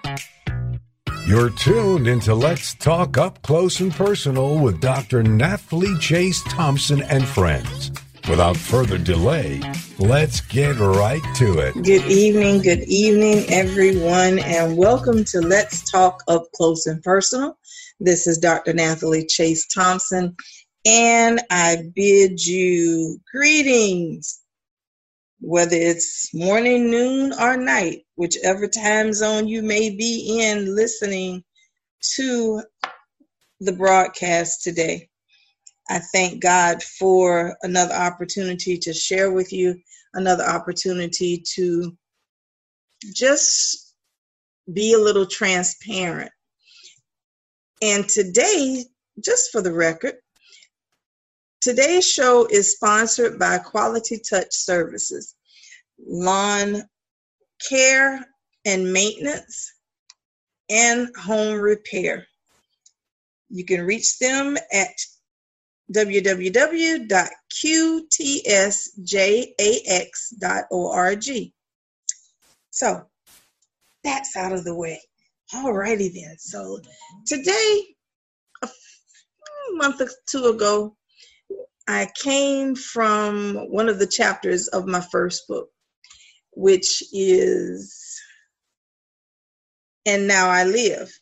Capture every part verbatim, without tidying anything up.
You're tuned into Let's Talk Up Close and Personal with Doctor Nathalie Chase Thompson and friends. Without further delay, let's get right to it. Good evening, good evening, everyone, and welcome to Let's Talk Up Close and Personal. This is Doctor Nathalie Chase Thompson, and I bid you greetings, whether it's morning, noon, or night, whichever time zone you may be in listening to the broadcast today. I thank God for another opportunity to share with you, another opportunity to just be a little transparent. And today, just for the record, today's show is sponsored by Quality Touch Services, lawn care and maintenance, and home repair. You can reach them at w w w dot q t s j a x dot org. So that's out of the way. Alrighty then. So today, a month or two ago, I came from one of the chapters of my first book, which is And Now I Live.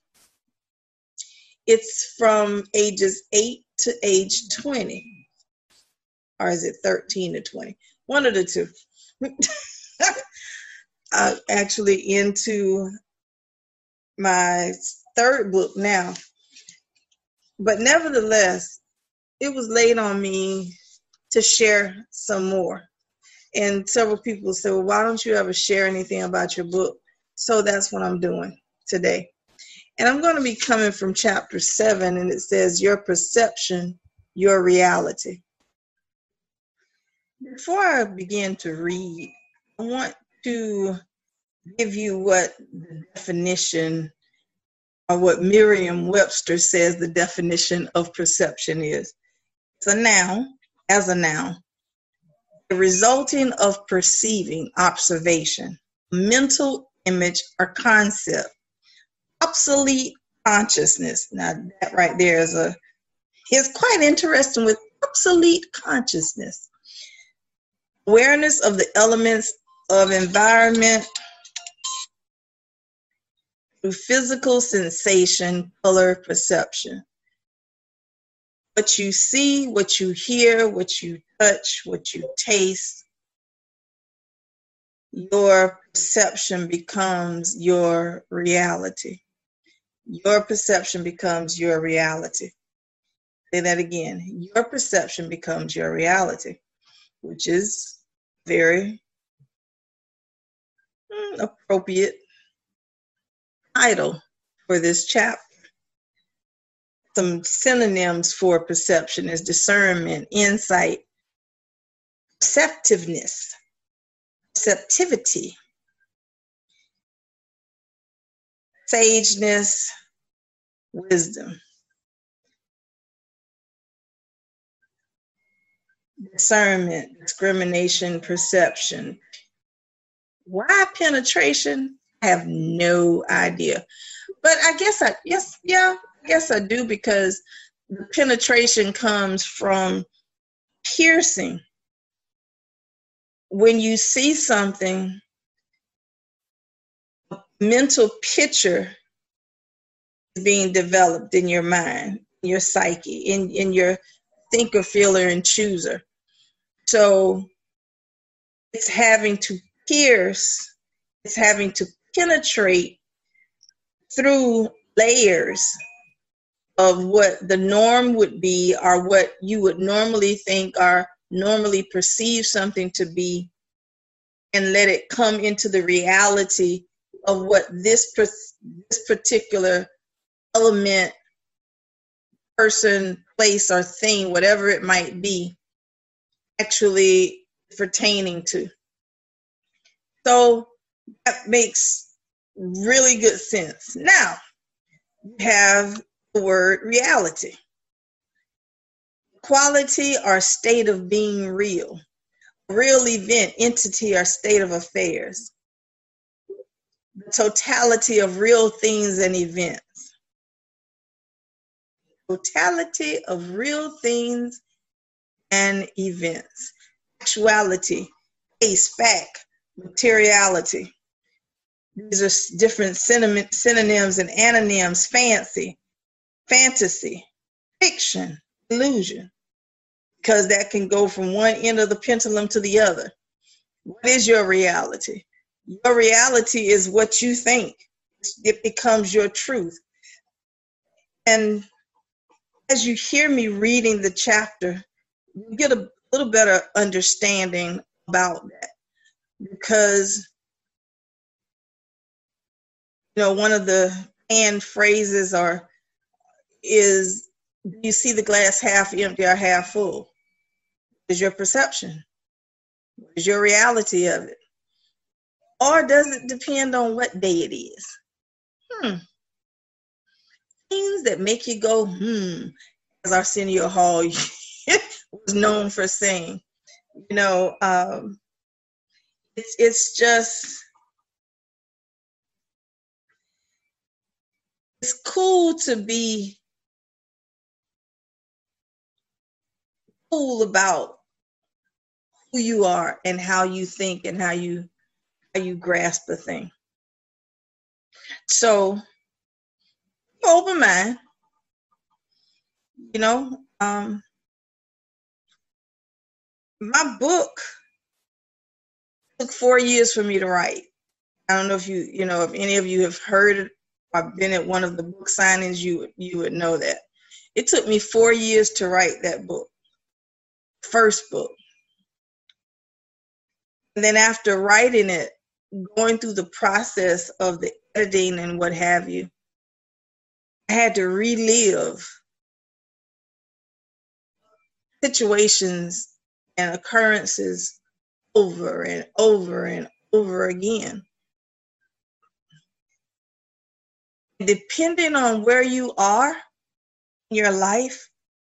It's from ages eight to age twenty. Or is it thirteen to twenty? One of the two. I'm actually into my third book now. But nevertheless, it was laid on me to share some more. And several people said, well, why don't you ever share anything about your book? So that's what I'm doing today. And I'm going to be coming from chapter seven, and it says, Your Perception, Your Reality. Before I begin to read, I want to give you what the definition, or what Merriam-Webster says the definition of perception is. It's a noun, as a noun, the resulting of perceiving, observation, mental image or concept, obsolete consciousness. Now that right there is a, is quite interesting with obsolete consciousness. Awareness of the elements of environment through physical sensation, color, perception. What you see, what you hear, what you touch, what you taste, your perception becomes your reality. Your perception becomes your reality. Say that again. Your perception becomes your reality, which is very mm, appropriate title for this chapter. Some synonyms for perception is discernment, insight, perceptiveness, perceptivity, sageness, wisdom. Discernment, discrimination, perception. Why penetration? I have no idea. But I guess I, yes, yeah, I guess I do, because the penetration comes from piercing. When you see something, a mental picture is being developed in your mind, in your psyche, in, in your thinker, feeler, and chooser. So it's having to pierce, it's having to penetrate through layers of what the norm would be, or what you would normally think or normally perceive something to be, and let it come into the reality of what this, this particular element, person, place, or thing, whatever it might be, actually pertaining to. So that makes really good sense. Now, you have the word reality. Quality or state of being real. Real event, entity, or state of affairs. the totality of real things and events. Totality of real things and events. Actuality, case, fact, materiality. These are different synonym, synonyms and antonyms. Fancy, fantasy, fiction, illusion. Because that can go from one end of the pendulum to the other. What is your reality? Your reality is what you think. It becomes your truth. And as you hear me reading the chapter, you get a little better understanding about that. Because, you know, one of the canned phrases are, is, do you see the glass half empty or half full? Is your perception? Is your reality of it? Or does it depend on what day it is? Hmm. Things that make you go, hmm, as Arsenio Hall was known for saying. You know, um, it's, it's just, it's cool to be cool about who you are and how you think and how you how you grasp a thing. So, open mind. You know, um, my book took four years for me to write. I don't know if you, you know, if any of you have heard or been at one of the book signings, you you would know that. It took me four years to write that book, first book. And then after writing it, going through the process of the editing and what have you, I had to relive situations and occurrences over and over and over again. Depending on where you are in your life,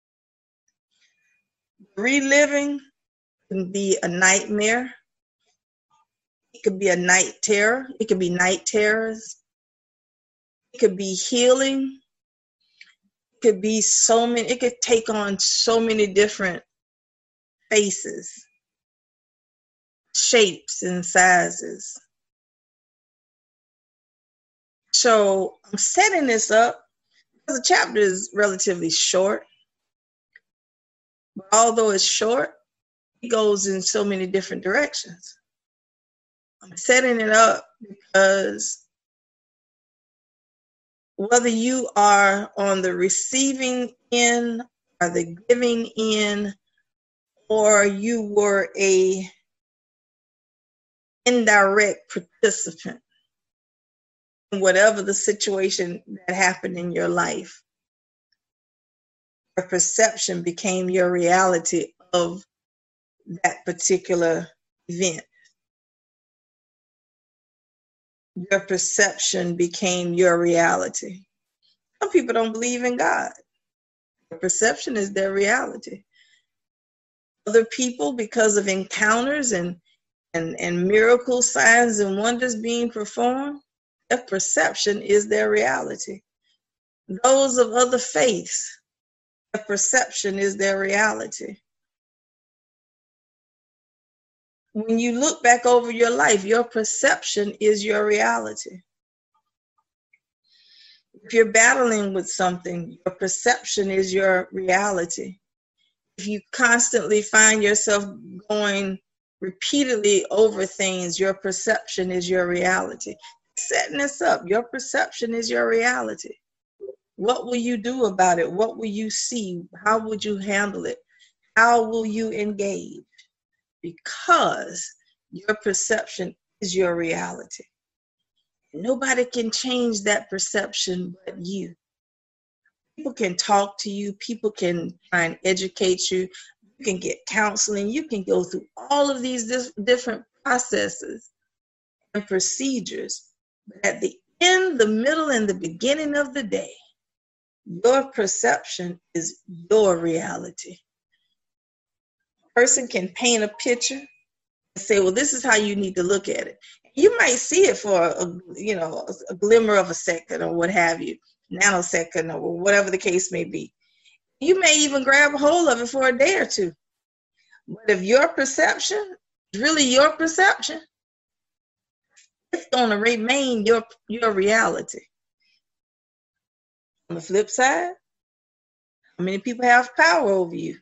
reliving can be a nightmare. It could be a night terror. It could be night terrors. It could be healing. It could be so many, it could take on so many different faces, shapes, and sizes. So I'm setting this up because the chapter is relatively short. But although it's short, it goes in so many different directions. I'm setting it up because whether you are on the receiving end or the giving end, or you were a indirect participant in whatever the situation that happened in your life, your perception became your reality of that particular event. Your perception became your reality. Some people don't believe in God. Their perception is their reality. Other people, because of encounters and, and, and miracle signs and wonders being performed, their perception is their reality. Those of other faiths, their perception is their reality. When you look back over your life, your perception is your reality. If you're battling with something, your perception is your reality. If you constantly find yourself going repeatedly over things, your perception is your reality. Setting this up, your perception is your reality. What will you do about it? What will you see? How would you handle it? How will you engage? Because your perception is your reality. Nobody can change that perception but you. People can talk to you. People can try and educate you. You can get counseling. You can go through all of these dis- different processes and procedures. But at the end, the middle, and the beginning of the day, your perception is your reality. A person can paint a picture and say, well, this is how you need to look at it. You might see it for a, you know, a glimmer of a second or what have you, nanosecond or whatever the case may be. You may even grab a hold of it for a day or two. But if your perception is really your perception, it's going to remain your, your reality. On the flip side, how many people have power over you?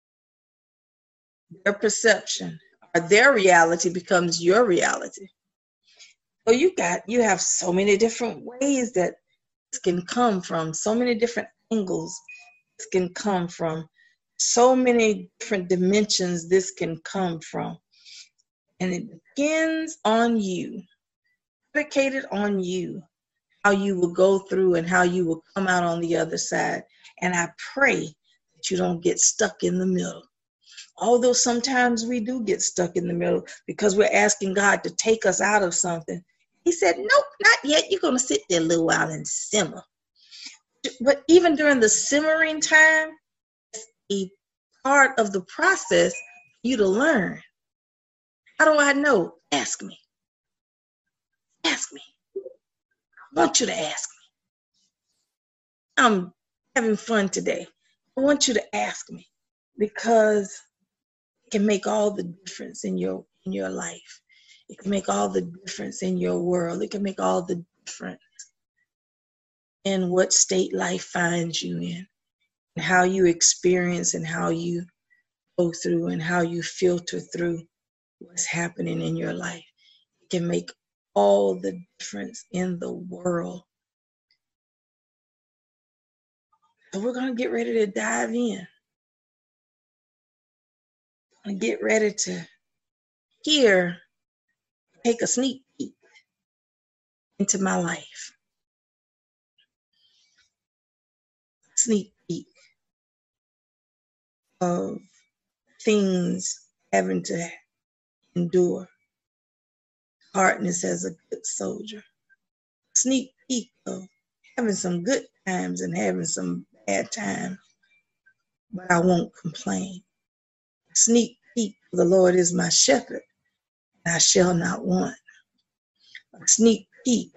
Their perception or their reality becomes your reality. So you got, you have so many different ways that this can come from, so many different angles this can come from, so many different dimensions this can come from. And it depends on you, predicated on you, how you will go through and how you will come out on the other side. And I pray that you don't get stuck in the middle. Although sometimes we do get stuck in the middle because we're asking God to take us out of something. He said, nope, not yet. You're going to sit there a little while and simmer. But even during the simmering time, it's a part of the process for you to learn. How do I know? Ask me. Ask me. I want you to ask me. I'm having fun today. I want you to ask me because it can make all the difference in your in your life. It can make all the difference in your world. It can make all the difference in what state life finds you in, and how you experience and how you go through and how you filter through what's happening in your life. It can make all the difference in the world. So we're going to get ready to dive in. And get ready to hear, take a sneak peek into my life. Sneak peek of things having to endure. Hardness as a good soldier. Sneak peek of having some good times and having some bad times, but I won't complain. Sneak peek, the Lord is my shepherd, and I shall not want. A sneak peek,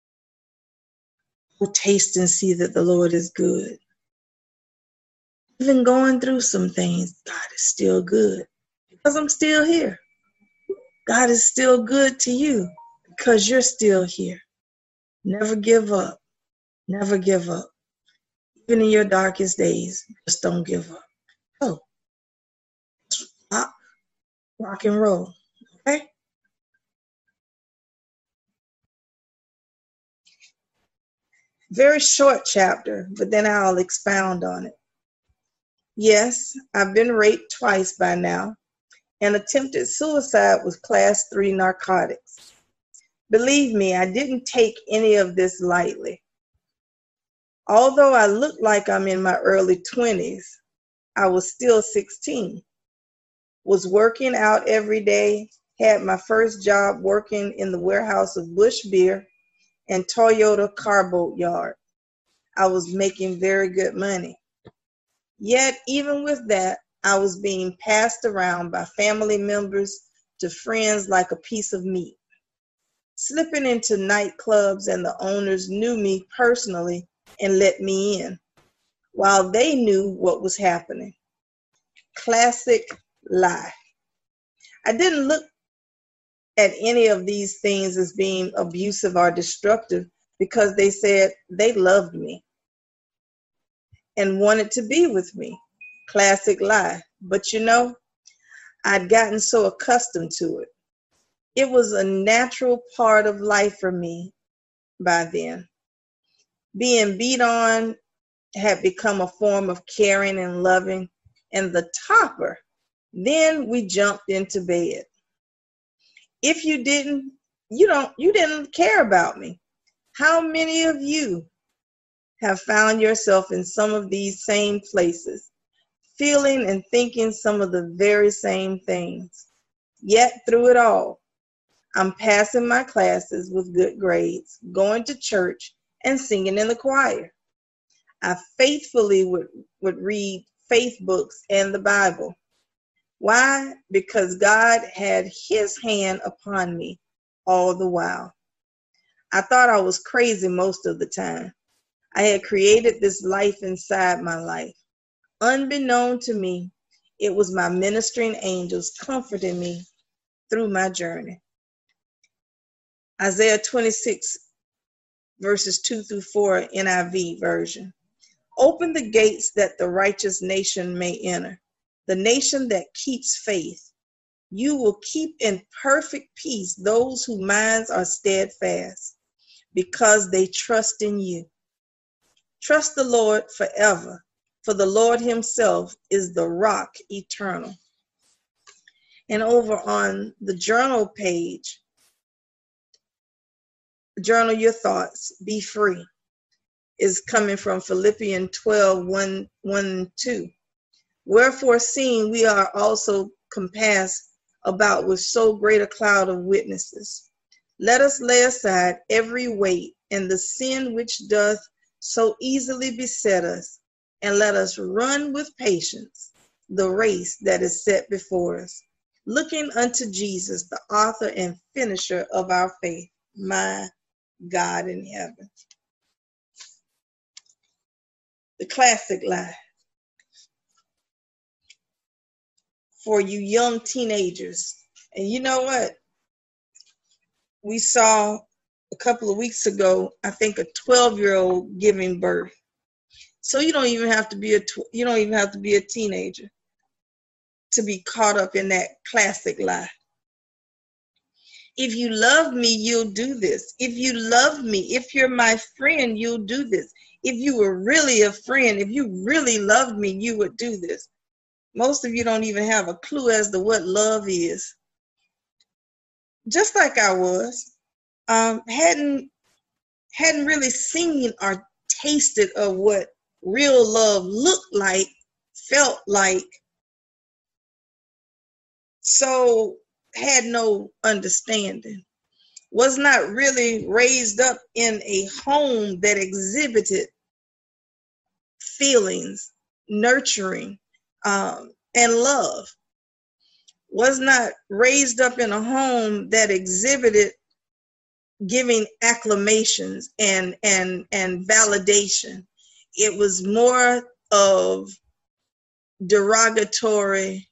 oh, taste and see that the Lord is good. Even going through some things, God is still good because I'm still here. God is still good to you because you're still here. Never give up. Never give up. Even in your darkest days, just don't give up. Oh, rock, rock and roll, okay? Very short chapter, but then I'll expound on it. Yes, I've been raped twice by now and attempted suicide with class three narcotics. Believe me, I didn't take any of this lightly. Although I look like I'm in my early twenties, I was still sixteen. Was working out every day, had my first job working in the warehouse of Busch Beer and Toyota car boat yard. I was making very good money. Yet, even with that, I was being passed around by family members to friends like a piece of meat. Slipping into nightclubs, and the owners knew me personally and let me in, while they knew what was happening. Classic lie. I didn't look at any of these things as being abusive or destructive because they said they loved me and wanted to be with me. Classic lie. But you know, I'd gotten so accustomed to it. It was a natural part of life for me by then. Being beat on had become a form of caring and loving, and the topper, then we jumped into bed. If you didn't, you don't, you didn't care about me. How many of you have found yourself in some of these same places, feeling and thinking some of the very same things? Yet through it all, I'm passing my classes with good grades, going to church, and singing in the choir. I faithfully would, would read faith books and the Bible. Why? Because God had his hand upon me all the while. I thought I was crazy most of the time. I had created this life inside my life. Unbeknown to me, it was my ministering angels comforting me through my journey. Isaiah twenty-six, verses two through four, N I V version. Open the gates that the righteous nation may enter, the nation that keeps faith. You will keep in perfect peace those whose minds are steadfast, because they trust in you. Trust the Lord forever, for the Lord himself is the rock eternal. And over on the journal page, journal your thoughts, be free, is coming from Philippians twelve, one, one and two. Wherefore, seeing we are also compassed about with so great a cloud of witnesses, let us lay aside every weight and the sin which doth so easily beset us, and let us run with patience the race that is set before us, looking unto Jesus, the author and finisher of our faith, my God in heaven. The classic lie. For you young teenagers. And you know what? We saw a couple of weeks ago, I think, a twelve-year-old giving birth. So you don't even have to be a tw- you don't even have to be a teenager to be caught up in that classic lie. If you love me, you'll do this. If you love me, if you're my friend, you'll do this. If you were really a friend, if you really loved me, you would do this. Most of you don't even have a clue as to what love is. Just like I was, um, hadn't hadn't really seen or tasted of what real love looked like, felt like, so had no understanding. Was not really raised up in a home that exhibited feelings, nurturing, um, and love. Was not raised up in a home that exhibited giving acclamations and and and validation. It was more of derogatory,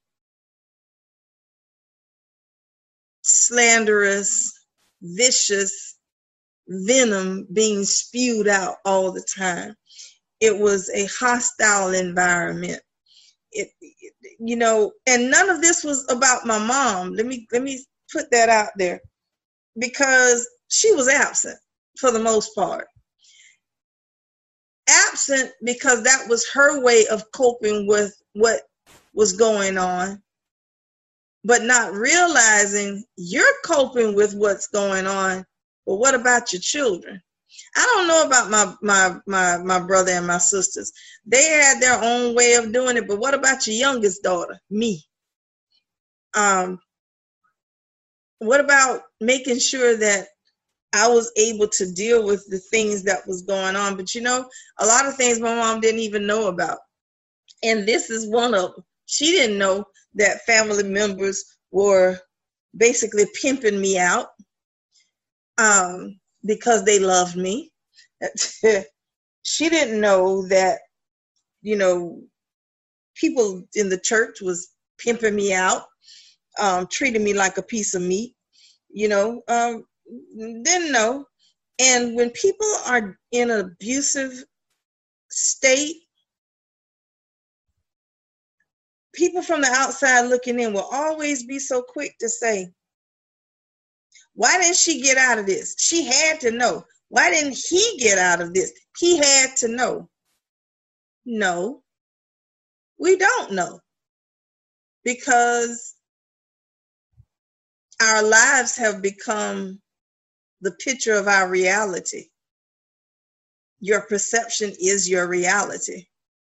slanderous, vicious venom being spewed out all the time. It was a hostile environment. It, it, you know, and none of this was about my mom. Let me let me put that out there, because she was absent for the most part. Absent because that was her way of coping with what was going on, but not realizing you're coping with what's going on. But what about your children? I don't know about my, my, my, my brother and my sisters. They had their own way of doing it, but what about your youngest daughter, me? Um, what about making sure that I was able to deal with the things that was going on? But you know, a lot of things my mom didn't even know about. And this is one of them. She didn't know that family members were basically pimping me out um, because they loved me. She didn't know that, you know, people in the church was pimping me out, um, treating me like a piece of meat, you know, um, didn't know. And when people are in an abusive state, people from the outside looking in will always be so quick to say, why didn't she get out of this? She had to know. Why didn't he get out of this? He had to know. No, we don't know, because our lives have become the picture of our reality. Your perception is your reality.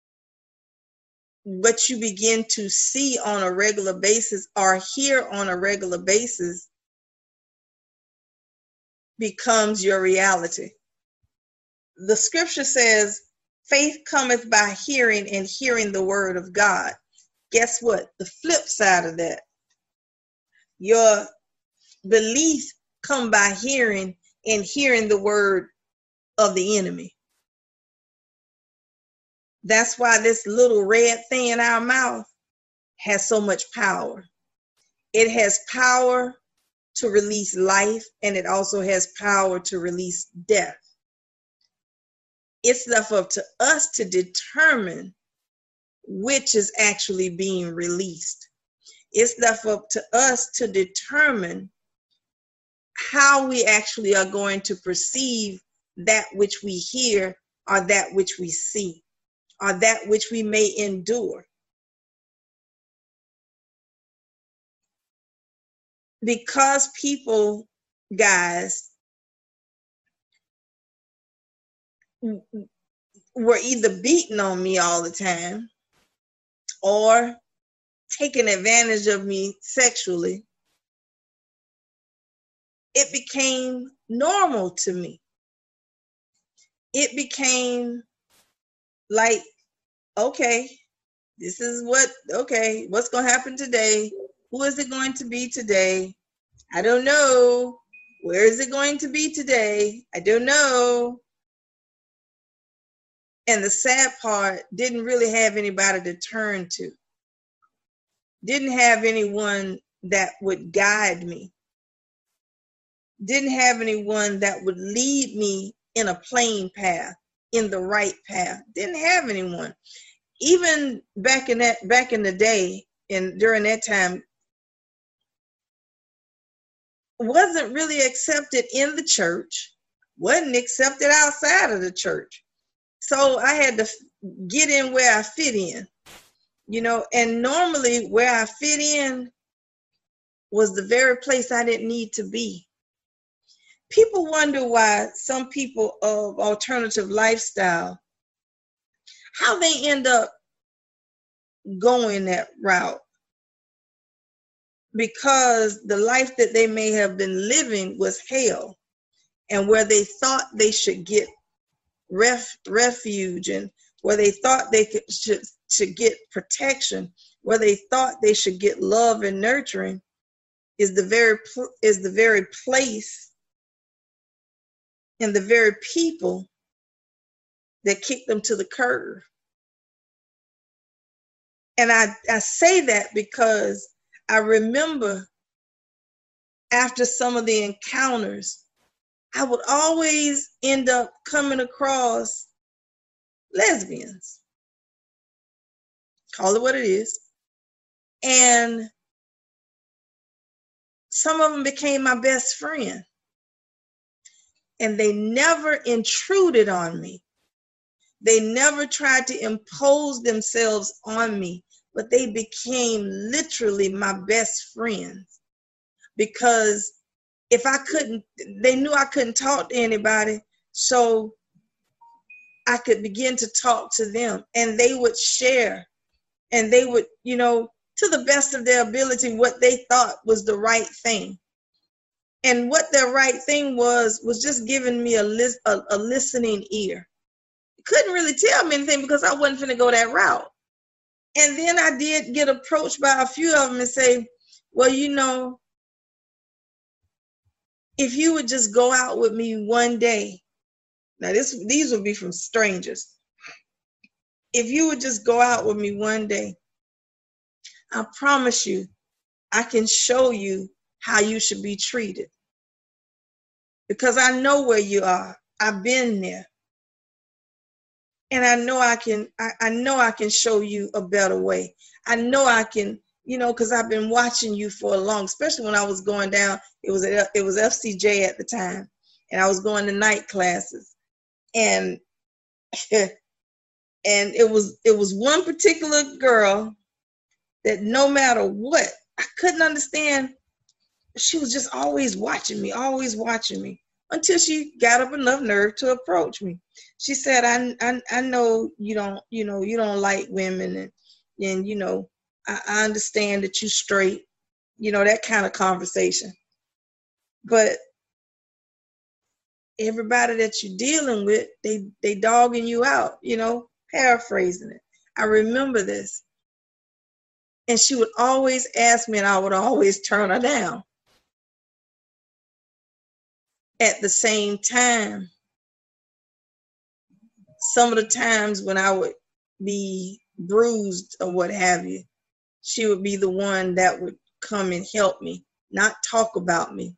What you begin to see on a regular basis or hear on a regular basis becomes your reality. The scripture says, faith cometh by hearing, and hearing the word of God. Guess what? The flip side of that, your belief come by hearing, and hearing the word of the enemy. That's why this little red thing in our mouth has so much power. It has power to release life, and it also has power to release death. It's left up to us to determine which is actually being released. It's left up to us to determine how we actually are going to perceive that which we hear, or that which we see, or that which we may endure. Because people, guys, were either beating on me all the time or taking advantage of me sexually, it became normal to me. It became like, okay, this is what, okay, what's going to happen today? Who is it going to be today? I don't know. Where is it going to be today? I don't know. And the sad part, didn't really have anybody to turn to. Didn't have anyone that would guide me. Didn't have anyone that would lead me in a plain path, in the right path. Didn't have anyone. Even back in that, back in the day, and during that time, wasn't really accepted in the church, wasn't accepted outside of the church. So I had to get in where I fit in, you know, and normally where I fit in was the very place I didn't need to be. People wonder why some people of alternative lifestyle, how they end up going that route. Because the life that they may have been living was hell, and where they thought they should get ref, refuge, and where they thought they could, should, should get protection, where they thought they should get love and nurturing, is the very is the very place and the very people that kick them to the curb. And I, I say that because I remember after some of the encounters, I would always end up coming across lesbians. Call it what it is. And some of them became my best friend. And they never intruded on me. They never tried to impose themselves on me, but they became literally my best friends. Because if I couldn't, they knew I couldn't talk to anybody, so I could begin to talk to them, and they would share, and they would, you know, to the best of their ability, what they thought was the right thing. And what their right thing was, was just giving me a, lis- a, a listening ear. Couldn't really tell me anything because I wasn't finna go that route. And then I did get approached by a few of them and say, well, you know, if you would just go out with me one day, now this these would be from strangers. If you would just go out with me one day, I promise you, I can show you how you should be treated. Because I know where you are. I've been there. And I know I can, I, I know I can show you a better way. I know I can, you know, because I've been watching you for a long, especially when I was going down, it was a, it was F C J at the time, and I was going to night classes. And and it was it was one particular girl that no matter what, I couldn't understand. She was just always watching me, always watching me, until she got up enough nerve to approach me. She said, I, I, I know you don't, you know, you don't like women, and, and you know, I, I understand that you straight, you know, that kind of conversation. But everybody that you're dealing with, they, they dogging you out, you know, paraphrasing it. I remember this. And she would always ask me, and I would always turn her down. at the same time, some of the times when I would be bruised or what have you, she would be the one that would come and help me, not talk about me.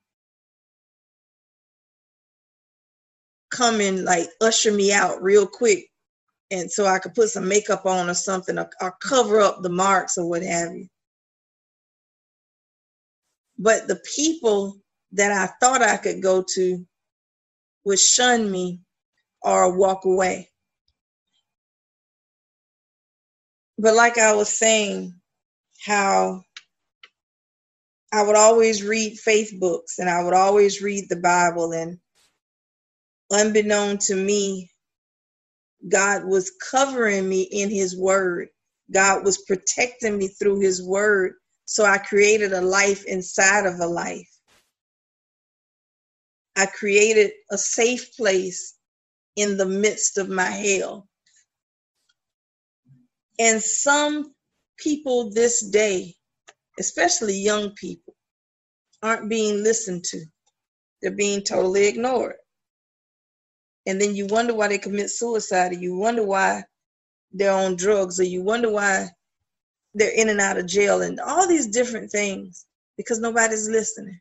Come and like usher me out real quick, and so I could put some makeup on or something, or, or cover up the marks or what have you. But the people that I thought I could go to would shun me or walk away. But like I was saying, how I would always read faith books and I would always read the Bible, and unbeknown to me, God was covering me in his word. God was protecting me through his word. So I created a life inside of a life. I created a safe place in the midst of my hell. And some people this day, especially young people, aren't being listened to. They're being totally ignored. And then you wonder why they commit suicide, or you wonder why they're on drugs, or you wonder why they're in and out of jail, and all these different things, because nobody's listening.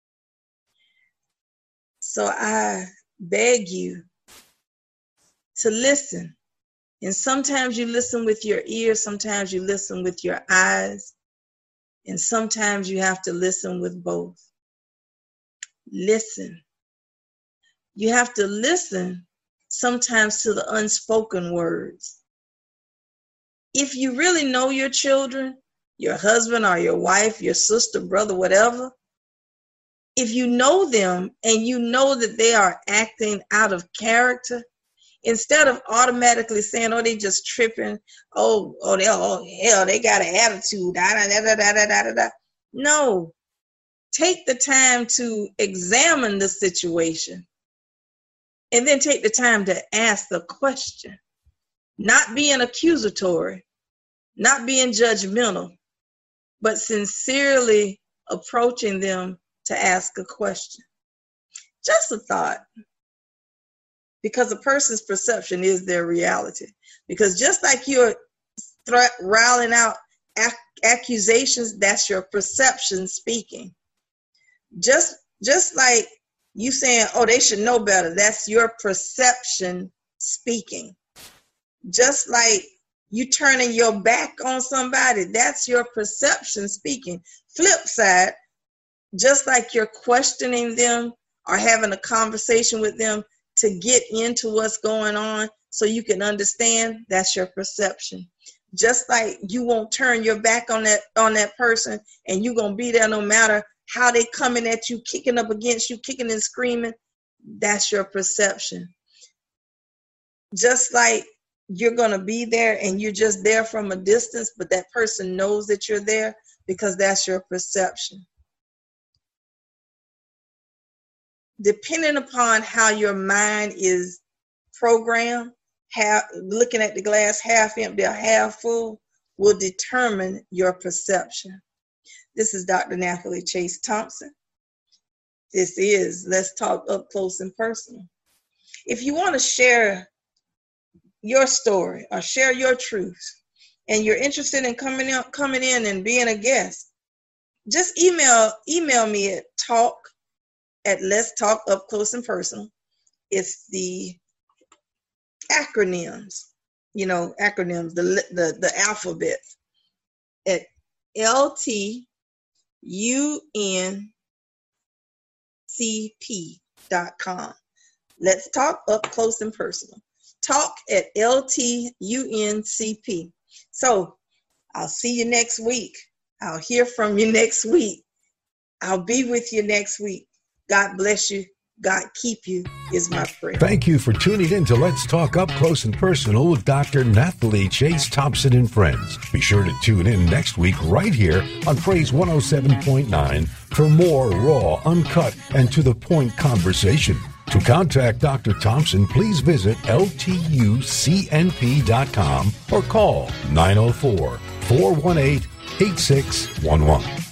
So I beg you to listen. And sometimes you listen with your ears, sometimes you listen with your eyes, and sometimes you have to listen with both. Listen. You have to listen sometimes to the unspoken words. If you really know your children, your husband or your wife, your sister, brother, whatever, if you know them and you know that they are acting out of character, instead of automatically saying, oh, they just tripping, oh, oh, they, oh hell, they got an attitude, da, da, da, da, da, da, da, da. No, take the time to examine the situation. And then take the time to ask the question, not being accusatory, not being judgmental, but sincerely approaching them to ask a question. Just a thought, because a person's perception is their reality. Because just like you're th- riling out ac- accusations, that's your perception speaking. Just, just like you saying, oh, they should know better. That's your perception speaking. Just like you turning your back on somebody, that's your perception speaking. Flip side, just like you're questioning them or having a conversation with them to get into what's going on so you can understand, that's your perception. Just like you won't turn your back on that on that person, and you're going to be there no matter how they coming at you, kicking up against you, kicking and screaming, that's your perception. Just like you're going to be there and you're just there from a distance, but that person knows that you're there, because that's your perception. Depending upon how your mind is programmed, half, looking at the glass half empty or half full will determine your perception. This is Doctor Nathalie Chase Thompson. This is Let's Talk Up Close and Personal. If you want to share your story or share your truths, and you're interested in coming in, coming in and being a guest, just email email me at talk at Let's Talk Up Close and Personal. It's the acronyms, you know, acronyms, the the, the alphabet at L T U N C P dot com. Let's Talk Up Close and Personal. Talk at L T U N C P. So I'll see you next week. I'll hear from you next week. I'll be with you next week. God bless you. God keep you is my prayer. Thank you for tuning in to Let's Talk Up Close and Personal with Doctor Nathalie Chase Thompson and friends. Be sure to tune in next week right here on Praise one oh seven point nine for more raw, uncut, and to-the-point conversation. To contact Doctor Thompson, please visit L T U C N P dot com or call nine oh four, four one eight, eight six one one.